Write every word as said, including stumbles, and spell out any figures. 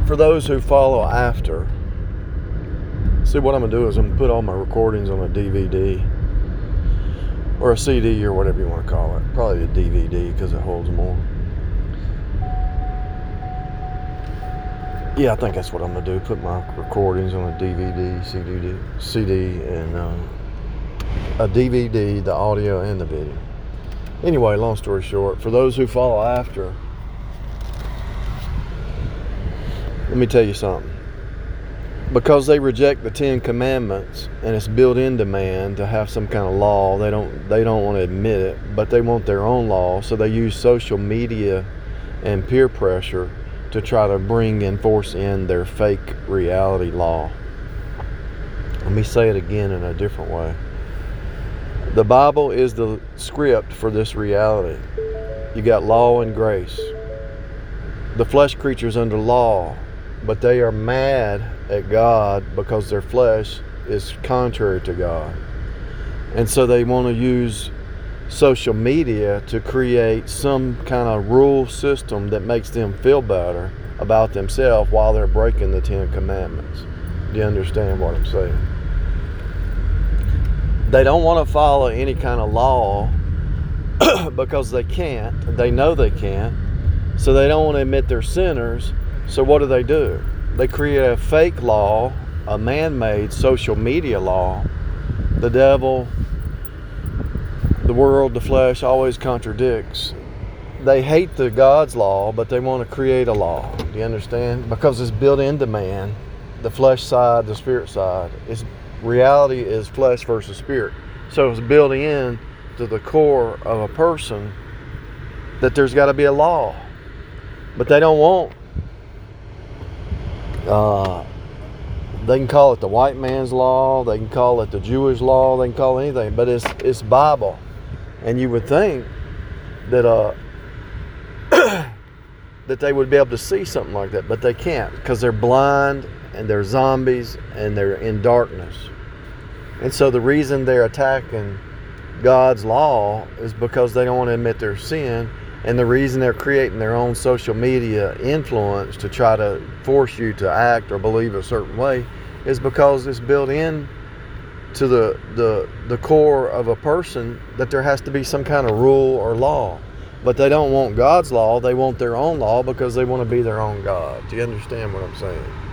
For those who follow after, see what I'm going to do is I'm going to put all my recordings on a D V D or a C D or whatever you want to call it. Probably a D V D because it holds more. Yeah, I think that's what I'm going to do. Put my recordings on a D V D, C D, C D, and um, a D V D, the audio and the video. Anyway, long story short, for those who follow after, let me tell you something. Because they reject the Ten Commandments and it's built into man to have some kind of law, they don't they don't want to admit it, but they want their own law, so they use social media and peer pressure to try to bring and force in their fake reality law. Let me say it again in a different way. The Bible is the script for this reality. You got law and grace. The flesh creatures under law, but they are mad at God because their flesh is contrary to God. And so they want to use social media to create some kind of rule system that makes them feel better about themselves while they're breaking the Ten Commandments. Do you understand what I'm saying? They don't want to follow any kind of law because they can't. They know they can't. So they don't want to admit they're sinners. So what do they do? They create a fake law, a man-made social media law. The devil, the world, the flesh always contradicts. They hate the God's law, but they want to create a law. Do you understand? Because it's built into man, the flesh side, the spirit side. It's, reality is flesh versus spirit. So it's built in to the core of a person that there's got to be a law. But they don't want Uh, they can call it the white man's law, they can call it the Jewish law, they can call it anything, but it's it's Bible. And you would think that uh that they would be able to see something like that, but they can't because they're blind and they're zombies and they're in darkness. And so the reason they're attacking God's law is because they don't want to admit their sin. And the reason they're creating their own social media influence to try to force you to act or believe a certain way is because it's built in to the, the, the core of a person that there has to be some kind of rule or law. But they don't want God's law, they want their own law because they want to be their own God. Do you understand what I'm saying?